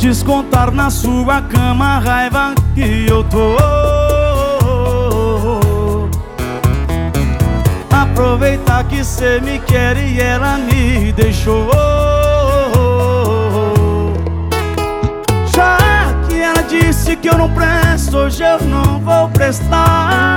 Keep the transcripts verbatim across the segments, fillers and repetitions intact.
descontar na sua cama a raiva que eu tô. Aproveitar que cê me quer e ela me deixou. Já que ela disse que eu não presto, hoje eu não vou prestar.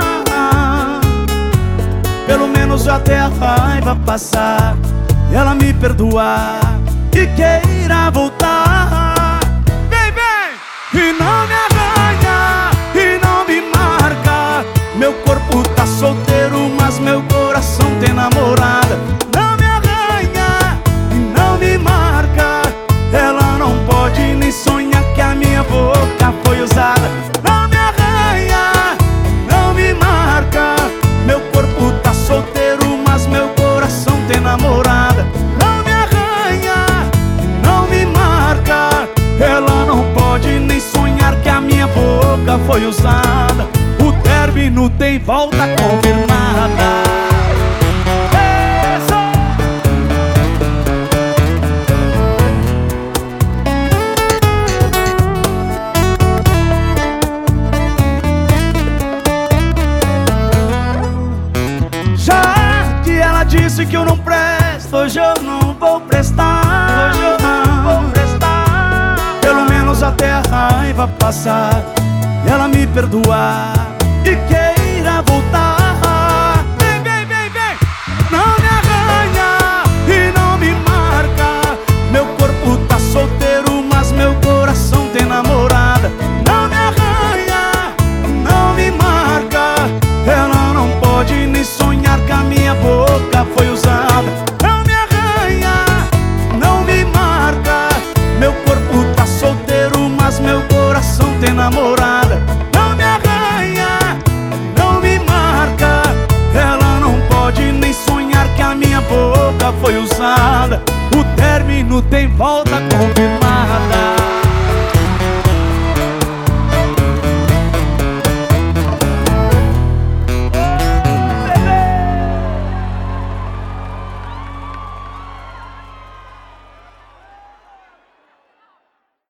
Pelo menos até a raiva passar, ela me perdoar e queira voltar. Vem, vem! E não me arranha, e não me marca. Meu corpo tá solteiro, mas meu coração tem namorada. Não me arranha, e não me marca. Ela não pode nem sonhar que a minha boca foi usada. Não me arranha, não me marca. Meu corpo tá solteiro, mas meu coração tem namorada. Não me arranha, não me marca. Ela não pode nem sonhar que a minha boca foi usada. O término tem volta confirmada. Já que ela disse que eu não presto, hoje eu não vou prestar. Hoje eu não vou prestar. Pelo menos até a raiva passar, ela me perdoar e queira voltar. Vem, vem, vem, vem! Não me arranha e não me marca. Meu corpo tá solteiro, mas meu coração tem namorada. Não me arranha, não me marca. Ela não pode nem sonhar que a minha boca foi usada. Não me arranha, não me marca. Meu corpo tá solteiro, mas meu coração tem namorada. Não me arranha, não me marca. Ela não pode nem sonhar que a minha boca foi usada. O término tem volta confirmada.